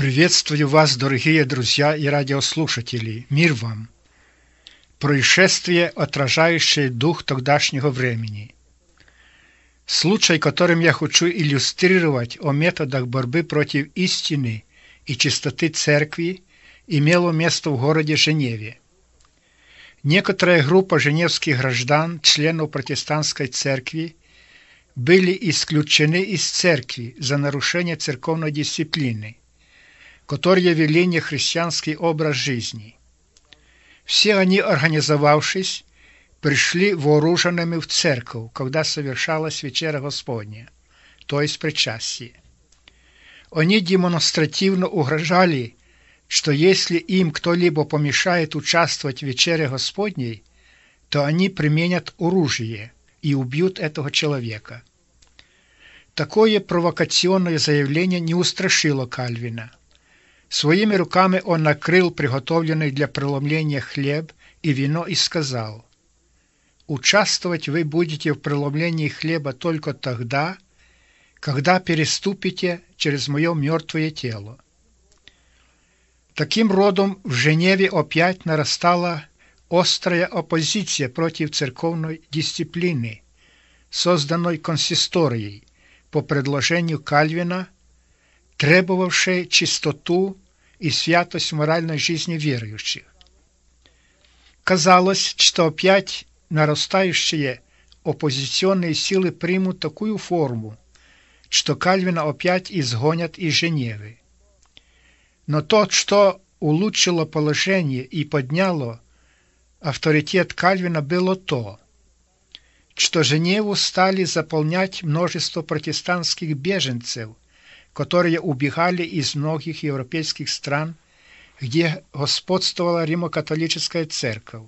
Приветствую вас, дорогие друзья и радиослушатели. Мир вам! Происшествие, отражающее дух тогдашнего времени. Случай, которым я хочу иллюстрировать о методах борьбы против истины и чистоты церкви, имело место в городе Женеве. Некоторая группа женевских граждан, членов протестантской церкви, были исключены из церкви за нарушение церковной дисциплины, которые вели нехристианский образ жизни. Все они, организовавшись, пришли вооруженными в церковь, когда совершалась вечеря Господня, то есть причастие. Они демонстративно угрожали, что если им кто-либо помешает участвовать в вечере Господней, то они применят оружие и убьют этого человека. Такое провокационное заявление не устрашило Кальвина. Своими руками он накрыл приготовленный для преломления хлеб и вино и сказал: «Участвовать вы будете в преломлении хлеба только тогда, когда переступите через мое мертвое тело». Таким родом в Женеве опять нарастала острая оппозиция против церковной дисциплины, созданной консисторией по предложению Кальвина, требовавшей чистоту и святость моральной жизни верующих. Казалось, что опять нарастающие оппозиционные силы примут такую форму, что Кальвина опять изгонят из Женевы. Но то, что улучшило положение и подняло авторитет Кальвина, было то, что Женеву стали заполнять множество протестантских беженцев, которые убегали из многих европейских стран, где господствовала Римо-католическая церковь.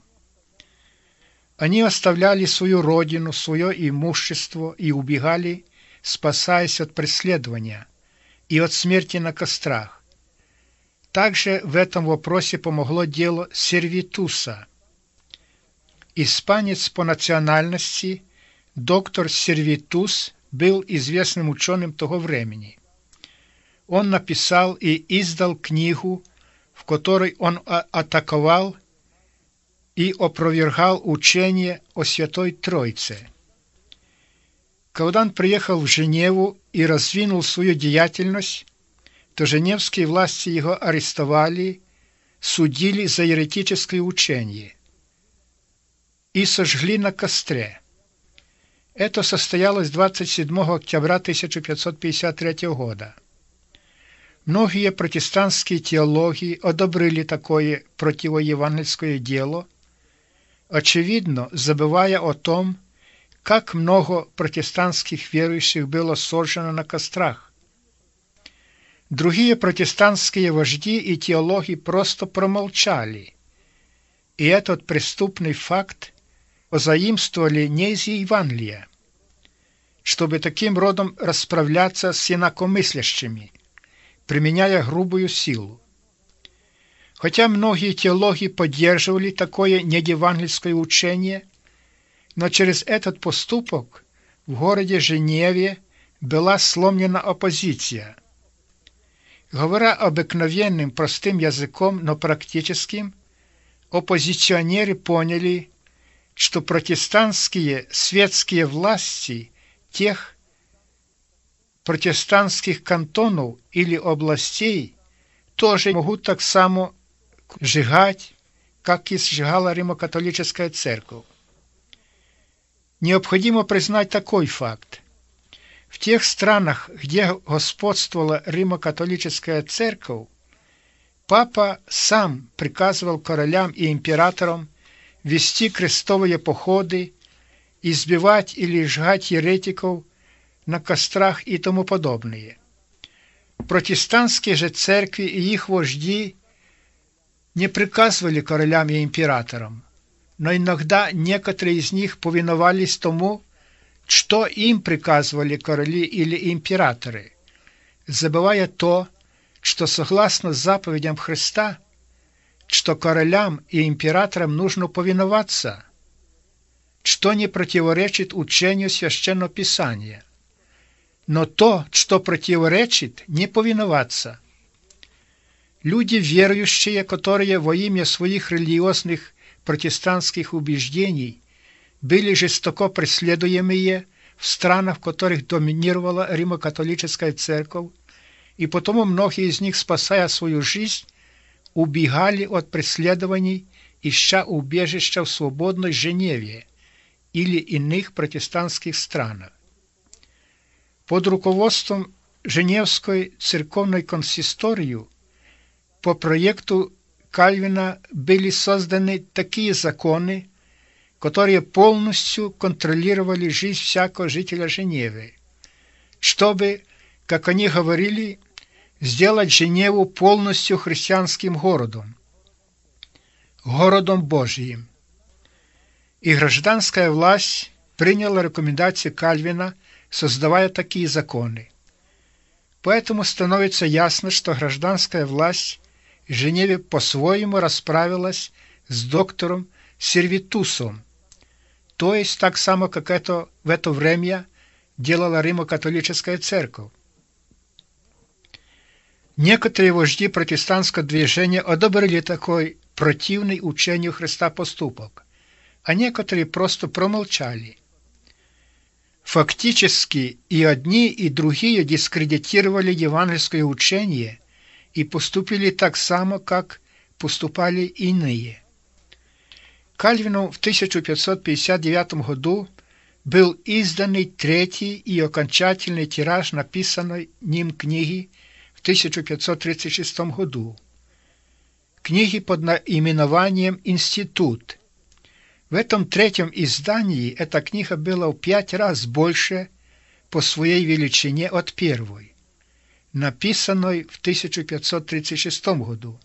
Они оставляли свою родину, свое имущество и убегали, спасаясь от преследования и от смерти на кострах. Также в этом вопросе помогло дело Сервитуса. Испанец по национальности, доктор Сервитус, был известным ученым того времени. Он написал и издал книгу, в которой он атаковал и опровергал учение о Святой Троице. Когда он приехал в Женеву и развинул свою деятельность, то женевские власти его арестовали, судили за еретическое учение и сожгли на костре. Это состоялось 27 октября 1553 года. Многие протестантские теологи одобрили такое противоевангельское дело, очевидно, забывая о том, как много протестантских верующих было сожжено на кострах. Другие протестантские вожди и теологи просто промолчали, и этот преступный факт позаимствовали не из Евангелия, чтобы таким родом расправляться с инакомыслящими, применяя грубую силу. Хотя многие теологи поддерживали такое неевангельское учение, но через этот поступок в городе Женеве была сломлена оппозиция. Говоря обыкновенным простым языком, но практическим, оппозиционеры поняли, что протестантские светские власти тех протестантских кантонов или областей тоже могут так само сжигать, как и сжигала Римо-католическая церковь. Необходимо признать такой факт. В тех странах, где господствовала Римо-католическая церковь, папа сам приказывал королям и императорам вести крестовые походы, избивать или сжигать еретиков на кострах и тому подобное. Протестантские же церкви и их вожди не приказывали королям и императорам, но иногда некоторые из них повиновались тому, что им приказывали короли или императоры, забывая то, что согласно заповедям Христа, что королям и императорам нужно повиноваться, что не противоречит учению Священного Писания. Но то, что противоречит, не повиноваться. Люди верующие, которые во имя своих религиозных протестантских убеждений были жестоко преследуемые в странах, в которых доминировала Римо-католическая церковь, и потому многие из них, спасая свою жизнь, убегали от преследований, ища убежища в свободной Женеве или иных протестантских странах. Под руководством Женевской церковной консистории по проекту Кальвина были созданы такие законы, которые полностью контролировали жизнь всякого жителя Женевы, чтобы, как они говорили, сделать Женеву полностью христианским городом, городом Божиим. И гражданская власть приняла рекомендации Кальвина, создавая такие законы. Поэтому становится ясно, что гражданская власть в Женеве по-своему расправилась с доктором Сервитусом, то есть так само, как это в это время делала Римо-католическая церковь. Некоторые вожди протестантского движения одобрили такой противный учению Христа поступок, а некоторые просто промолчали. Фактически и одни, и другие дискредитировали евангельское учение и поступили так само, как поступали иные. Кальвину в 1559 году был изданный третий и окончательный тираж написанной ним книги в 1536 году. Книги под наименованием «Институт». В этом третьем издании эта книга была в 5 раз больше по своей величине от первой, написанной в 1536 году.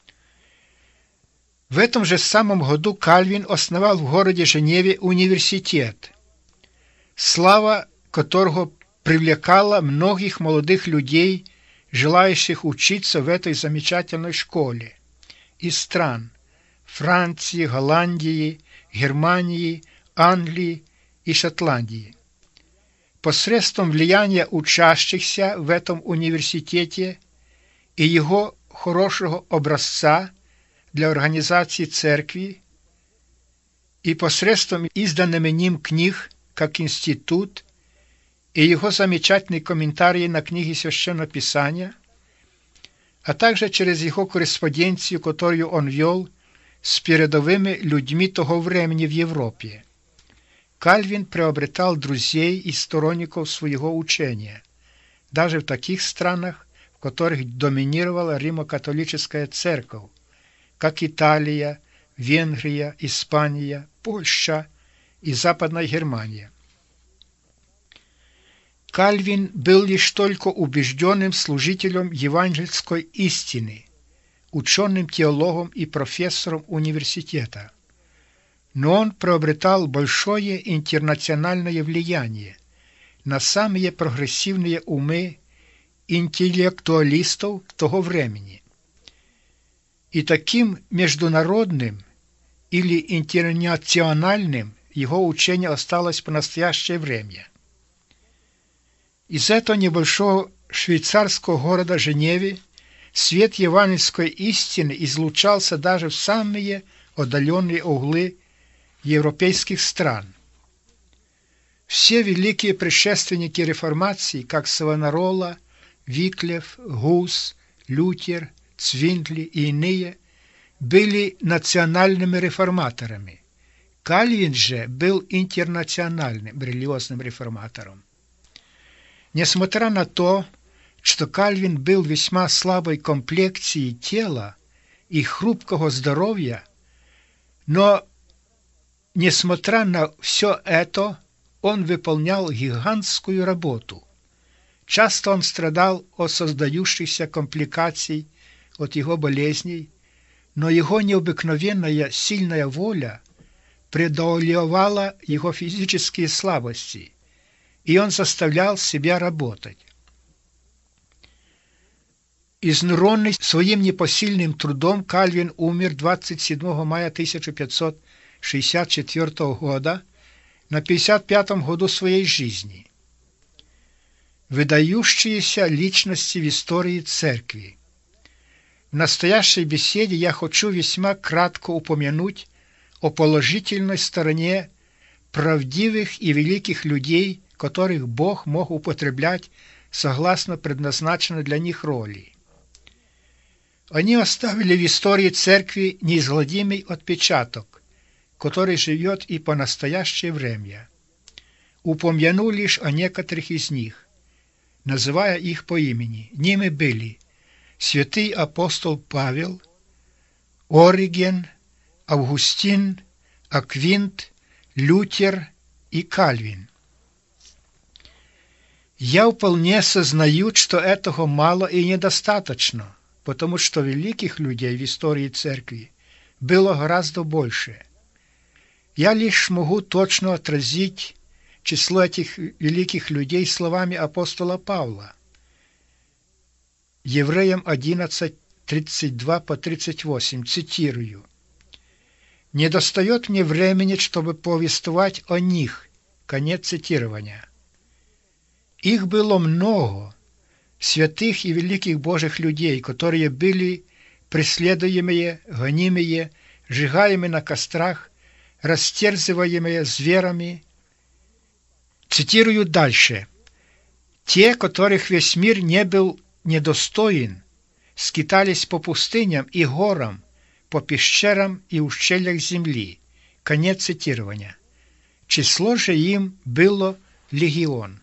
В этом же самом году Кальвин основал в городе Женеве университет, слава которого привлекала многих молодых людей, желающих учиться в этой замечательной школе из стран Франции, Голландии, Германии, Англии и Шотландии. Посредством влияния учащихся в этом университете и его хорошего образца для организации церкви и посредством изданными ним книг, как институт, и его замечательные комментарии на книги Священного Писания, а также через его корреспонденцию, которую он вел с передовыми людьми того времени в Европе. Кальвин приобретал друзей и сторонников своего учения, даже в таких странах, в которых доминировала Римо-католическая церковь, как Италия, Венгрия, Испания, Польша и Западная Германия. Кальвин был лишь только убежденным служителем евангельской истины, ученым теологом и профессором университета, но он приобретал большое интернациональное влияние на самые прогрессивные умы интеллектуалистов того времени. И таким международным или интернациональным его учение осталось по настоящее время. Из этого небольшого швейцарского города Женеве свет евангельской истины излучался даже в самые отдаленные углы европейских стран. Все великие предшественники реформации, как Савонарола, Виклев, Гус, Лютер, Цвингли и иные, были национальными реформаторами. Кальвин же был интернациональным религиозным реформатором. Несмотря на то, что Кальвин был весьма слабой комплекции тела и хрупкого здоровья, но, несмотря на все это, он выполнял гигантскую работу. Часто он страдал от создающихся компликаций от его болезней, но его необыкновенная сильная воля преодолевала его физические слабости, и он заставлял себя работать. Изнуренный своим непосильным трудом, Кальвин умер 27 мая 1564 года на 55-м году своей жизни. Выдающиеся личности в истории церкви. В настоящей беседе я хочу весьма кратко упомянуть о положительной стороне правдивых и великих людей, которых Бог мог употреблять согласно предназначенной для них роли. Они оставили в истории церкви неизгладимый отпечаток, который живет и по настоящее время. Упомяну лишь о некоторых из них, называя их по имени. Ними были святый апостол Павел, Ориген, Августин, Аквинт, Лютер и Кальвин. Я вполне сознаю, что этого мало и недостаточно, потому что великих людей в истории церкви было гораздо больше. Я лишь могу точно отразить число этих великих людей словами апостола Павла. Евреям 11, 32-38, цитирую. «Недостает мне времени, чтобы повествовать о них». Конец цитирования. Их было много, святых и великих Божьих людей, которые были преследуемые, гонимые, сжигаемые на кострах, растерзываемые зверами. Цитирую дальше. «Те, которых весь мир не был недостоин, скитались по пустыням и горам, по пещерам и ущельях земли». Конец цитирования. Число же им было легион.